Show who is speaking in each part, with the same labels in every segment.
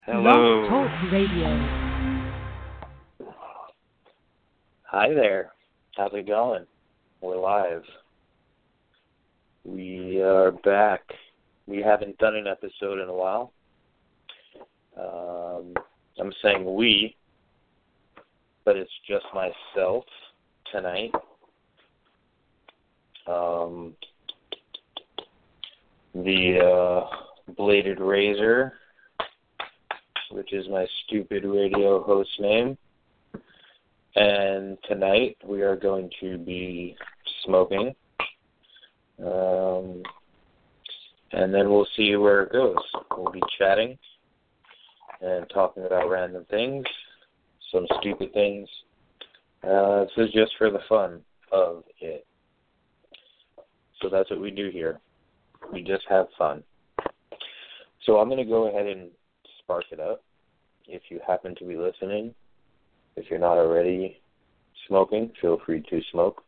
Speaker 1: Blog
Speaker 2: Hello.
Speaker 1: Talk Radio.
Speaker 2: Hi there. How's it going? We're live. We are back. We haven't done an episode in a while. I'm saying we, but it's just myself tonight. The Bladed Razor, which is my stupid radio host name. And tonight we are going to be smoking. And then we'll see where it goes. We'll be chatting and talking about random things, some stupid things. This is just for the fun of it. So that's what we do here. We just have fun. So I'm going to go ahead and spark it up. If you happen to be listening, if you're not already smoking, feel free to smoke.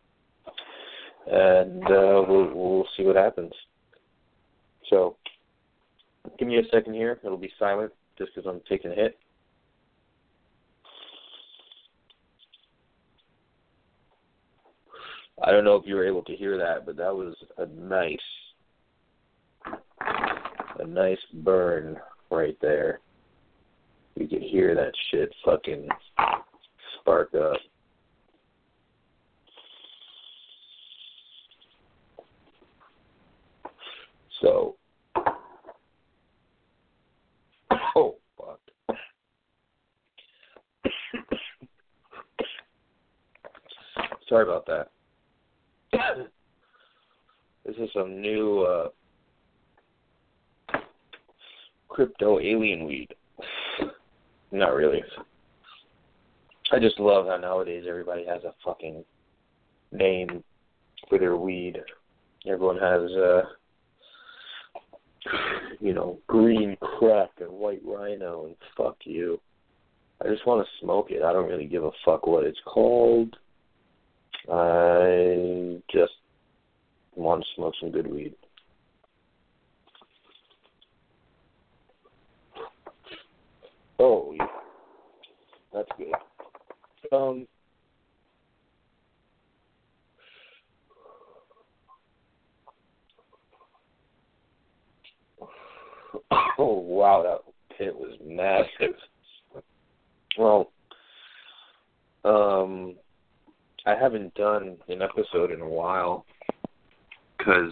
Speaker 2: And we'll see what happens. So give me a second here. It'll be silent just because I'm taking a hit. I don't know if you were able to hear that, but that was a nice burn right there. You could hear that shit fucking spark up. So, oh, fuck. Sorry about that. This is some new crypto alien weed. Not really. I just love how nowadays everybody has a fucking name for their weed. Everyone has, green crack and white rhino, and fuck you. I just want to smoke it. I don't really give a fuck what it's called. I just want to smoke some good weed. Oh, yeah. That's good. Oh, wow, that pit was massive. Well, I haven't done an episode in a while because,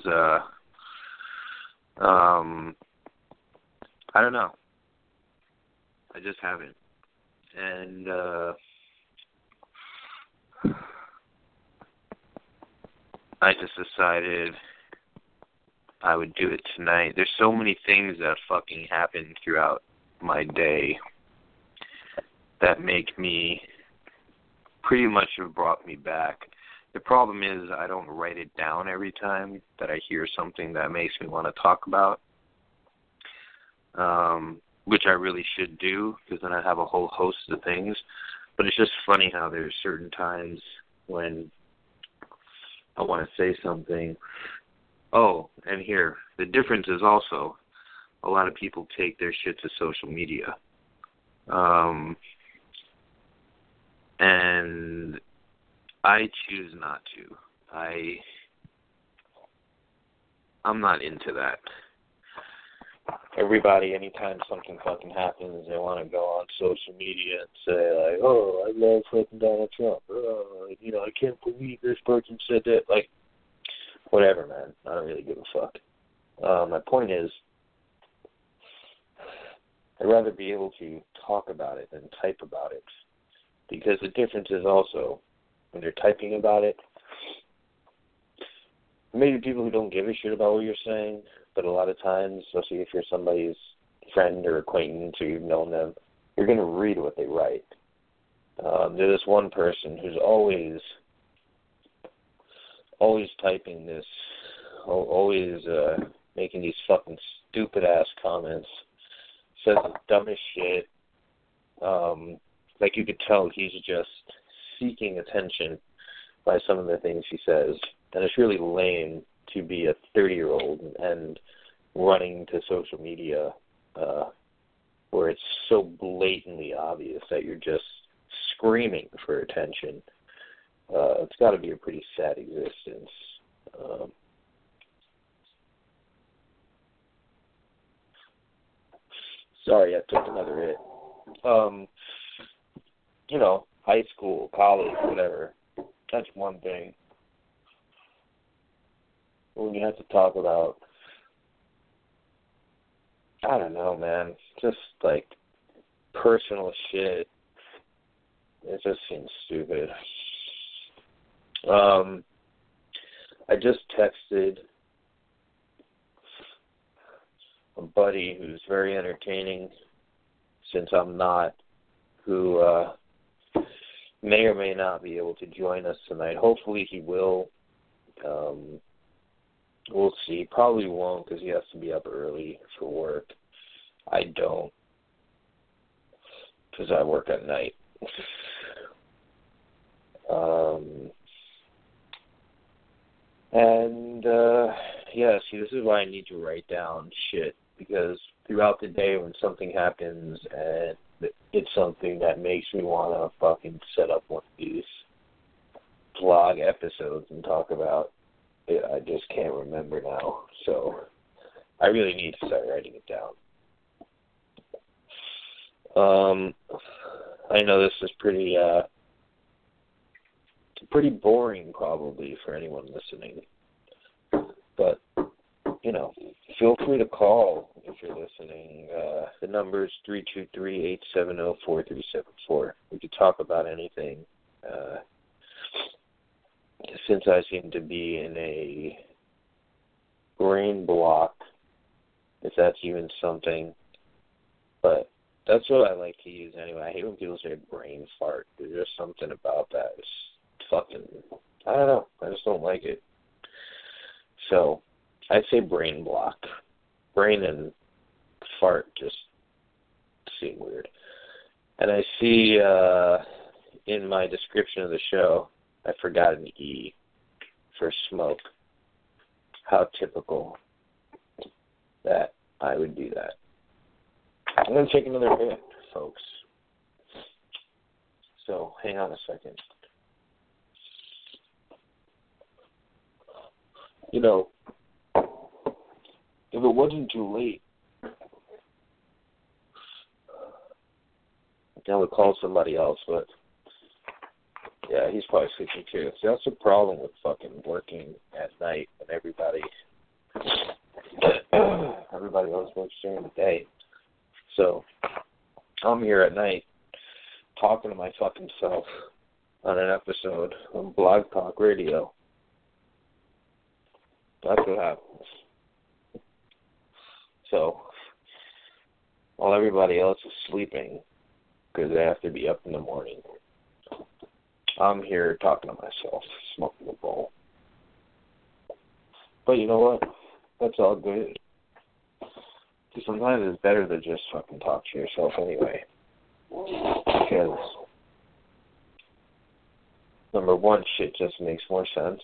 Speaker 2: I don't know. I just haven't. And, I just decided I would do it tonight. There's so many things that fucking happen throughout my day that make me pretty much have brought me back. The problem is I don't write it down every time that I hear something that makes me want to talk about, which I really should do because then I have a whole host of things. But it's just funny how there's certain times when I want to say something. Oh, and here, the difference is also a lot of people take their shit to social media. And I choose not to. I'm not into that. Everybody, anytime something fucking happens, they want to go on social media and say, like, oh, I love fucking Donald Trump. Oh, I can't believe this person said that. Like, whatever, man. I don't really give a fuck. My point is, I'd rather be able to talk about it than type about it. Because the difference is also, when you're typing about it, maybe people who don't give a shit about what you're saying, but a lot of times, especially if you're somebody's friend or acquaintance or you've known them, you're going to read what they write. There's this one person who's always typing this, always making these fucking stupid-ass comments, says the dumbest shit. Like you could tell he's just seeking attention by some of the things he says. And it's really lame to be a 30-year-old and running to social media where it's so blatantly obvious that you're just screaming for attention. It's got to be a pretty sad existence. Sorry, I took another hit. High school, college, whatever. That's one thing. When you have to talk about, I don't know, man, just like personal shit, it just seems stupid. I just texted a buddy who's very entertaining, since I'm not, who may or may not be able to join us tonight. Hopefully he will. We'll see. Probably won't because he has to be up early for work. I don't, because I work at night. See, this is why I need to write down shit, because throughout the day when something happens and it's something that makes me want to fucking set up one of these vlog episodes and talk about it, I just can't remember now. So I really need to start writing it down. I know this is pretty boring probably for anyone listening, but feel free to call if you're listening. The number is 323-870-4374. We could talk about anything. Since I seem to be in a brain block, if that's even something, but that's what I like to use anyway. I hate when people say brain fart. There's just something about that. It's fucking, I don't know. I just don't like it. So I'd say brain block. Brain and fart just seem weird. And I see in my description of the show, I forgot an E for smoke. How typical that I would do that. I'm going to take another hit, folks. So hang on a second. If it wasn't too late, I would call somebody else, but yeah, he's probably sleeping too. So that's the problem with fucking working at night when everybody else works during the day. So I'm here at night talking to my fucking self on an episode on Blog Talk Radio. That's what happens. So while everybody else is sleeping because they have to be up in the morning, I'm here talking to myself, smoking a bowl. But you know what? That's all good. Sometimes it's better to just fucking talk to yourself anyway. Because, number one, shit just makes more sense.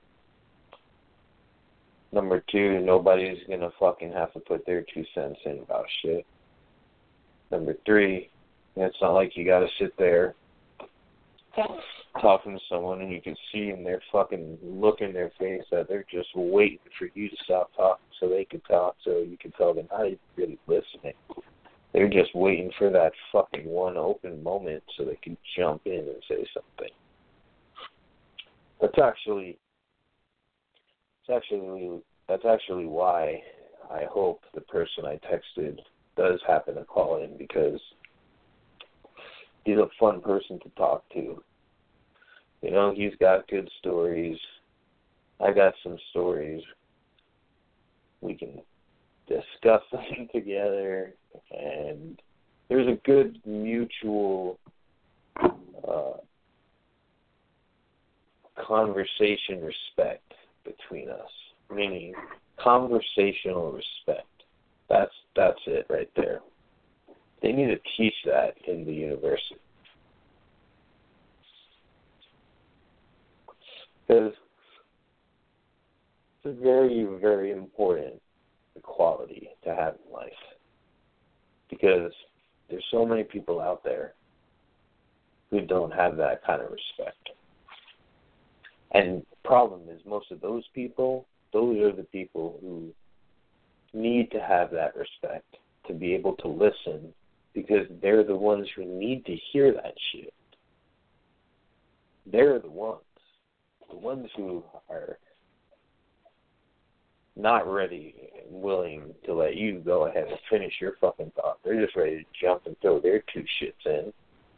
Speaker 2: Number two, nobody's going to fucking have to put their 2 cents in about shit. Number three, it's not like you got to sit there talking to someone and you can see in their fucking look in their face that they're just waiting for you to stop talking so they can talk, so you can tell they're not even really listening. They're just waiting for that fucking one open moment so they can jump in and say something. That's actually why I hope the person I texted does happen to call in, because he's a fun person to talk to. He's got good stories. I got some stories. We can discuss them together, and there's a good mutual conversation respect between us, meaning conversational respect. That's it right there. They need to teach that in the university. Because it's a very, very important quality to have in life. Because There's so many people out there who don't have that kind of respect. And the problem is most of those people, those are the people who need to have that respect to be able to listen, because they're the ones who need to hear that shit. They're the ones who are not ready and willing to let you go ahead and finish your fucking thought. They're just ready to jump and throw their two shits in.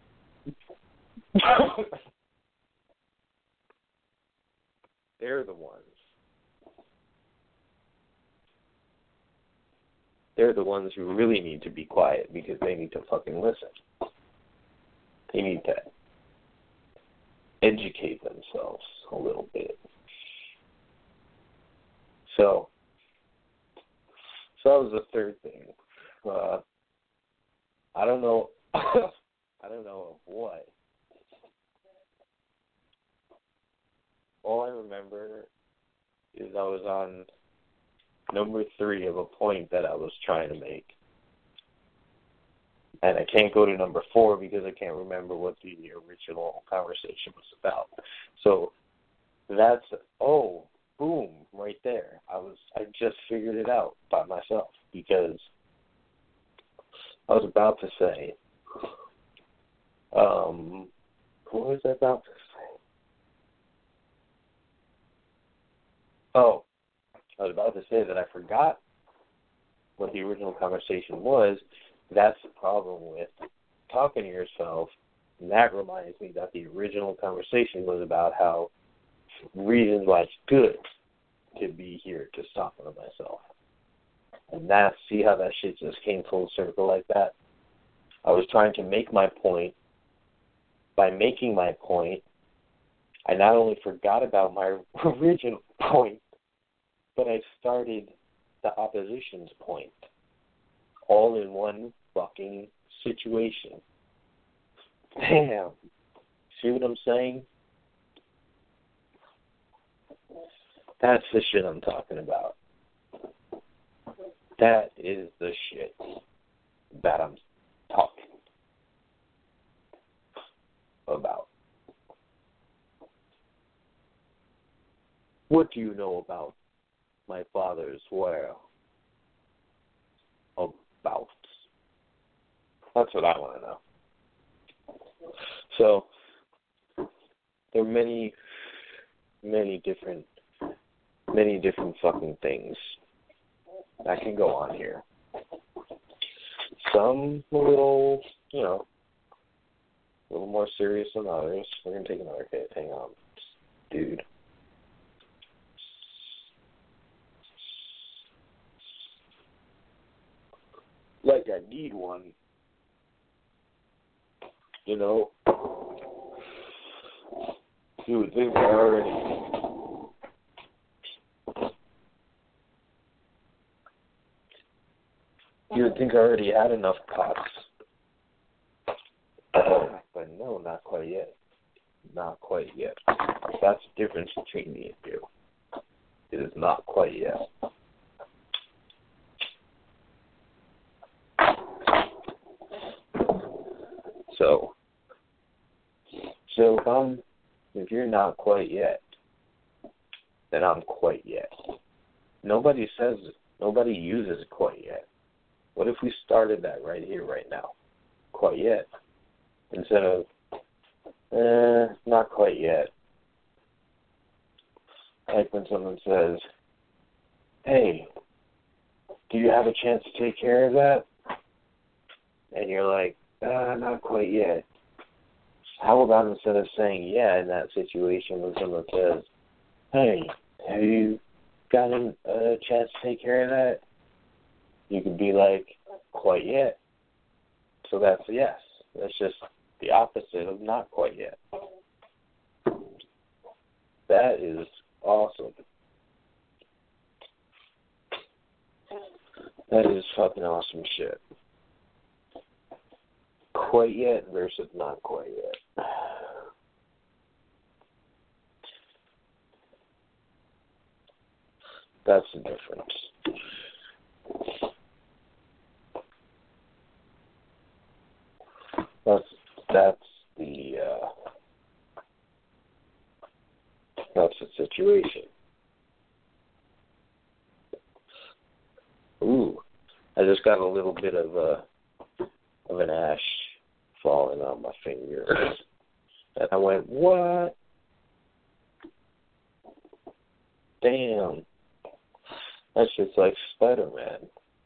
Speaker 2: They're the ones. They're the ones who really need to be quiet because they need to fucking listen. They need to educate themselves a little bit. So that was the third thing. I don't know. I don't know of what. All I remember is I was on number 3 of a point that I was trying to make. And I can't go to number 4 because I can't remember what the original conversation was about. So that's, boom, right there. I just figured it out by myself because I was about to say, what was I about to say? Oh, I was about to say that I forgot what the original conversation was. That's the problem with talking to yourself. And that reminds me that the original conversation was about how reasons why it's good to be here just talking to myself. And see how that shit just came full circle like that? I was trying to make my point. By making my point, I not only forgot about my original point, but I started the opposition's point. All in one fucking situation. Damn. See what I'm saying? That's the shit I'm talking about. That is the shit that I'm talking about. What do you know about my father's whereabouts? That's what I want to know. So, there are many different fucking things that can go on here. Some a little more serious than others. We're going to take another hit. Hang on, dude. Like I need one. You would think I already had enough pots. But no, not quite yet. Not quite yet. That's the difference between me and you. It is not quite yet. So if you're not quite yet, then I'm quite yet. Nobody uses quite yet. What if we started that right here, right now? Quite yet. Instead of, not quite yet. Like when someone says, hey, do you have a chance to take care of that? And you're like, not quite yet. How about instead of saying yeah in that situation when someone says, hey, have you gotten a chance to take care of that? You could be like, quite yet. So that's a yes. That's just the opposite of not quite yet. That is awesome. That is fucking awesome shit. Quite yet versus not quite yet. That's the difference. That's that's the that's the situation. Ooh, I just got a little bit of an ash falling on my finger, and I went, "What? Damn, that's just like Spider-Man."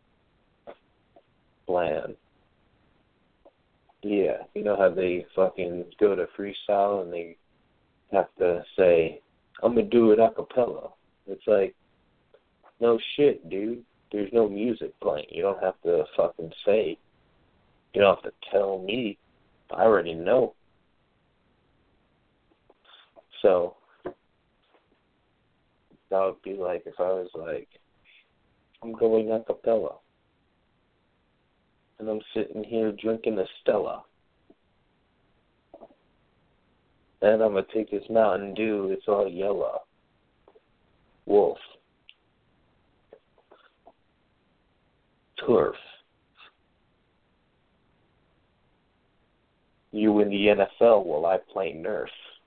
Speaker 2: Bland. Yeah, you know how they fucking go to freestyle and they have to say, "I'm gonna do it a cappella." It's like, no shit, dude. There's no music playing. You don't have to fucking say. You don't have to tell me. I already know. So that would be like if I was like, I'm going a cappella, and I'm sitting here drinking a Stella, and I'm gonna take this Mountain Dew. It's all yellow. Wolf. Turf. You in the NFL while I play nurse.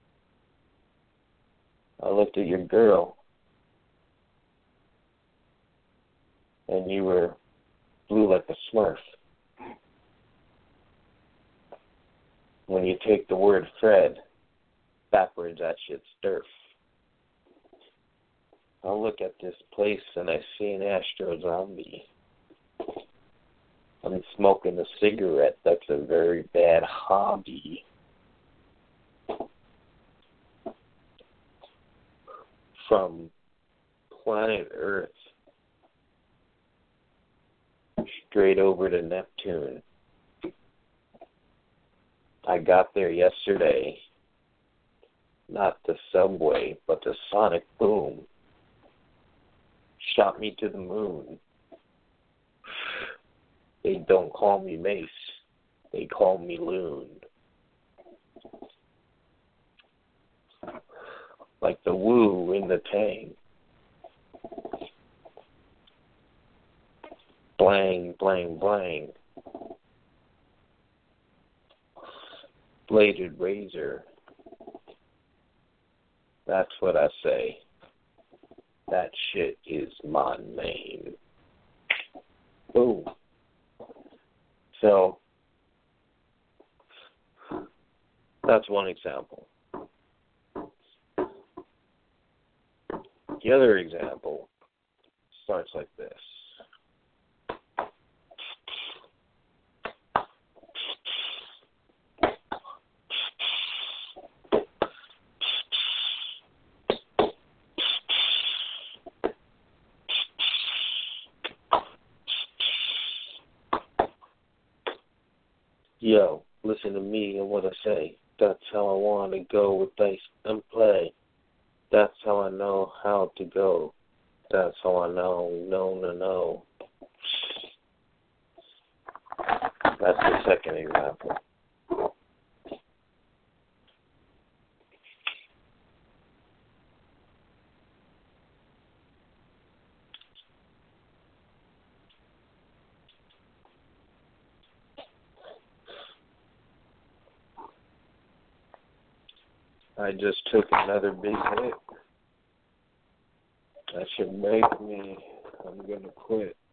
Speaker 2: I looked at your girl, and you were blue like a Smurf. When you take the word Fred backwards, that shit's Durf. I look at this place and I see an Astro zombie. I'm smoking a cigarette. That's a very bad hobby. From planet Earth straight over to Neptune. I got there yesterday. Not the subway, but the sonic boom. Shot me to the moon. They don't call me Mace. They call me Loon. Like the woo in the Tang. Blang, blang, blang. Bladed razor. That's what I say. That shit is my name. Boom. So, that's one example. The other example starts like this. Yo, listen to me and what I say. That's how I want to go with dice and play. That's how I know how to go. That's how I know. That's the second example. I just took another big hit. That should make me, I'm going to quit.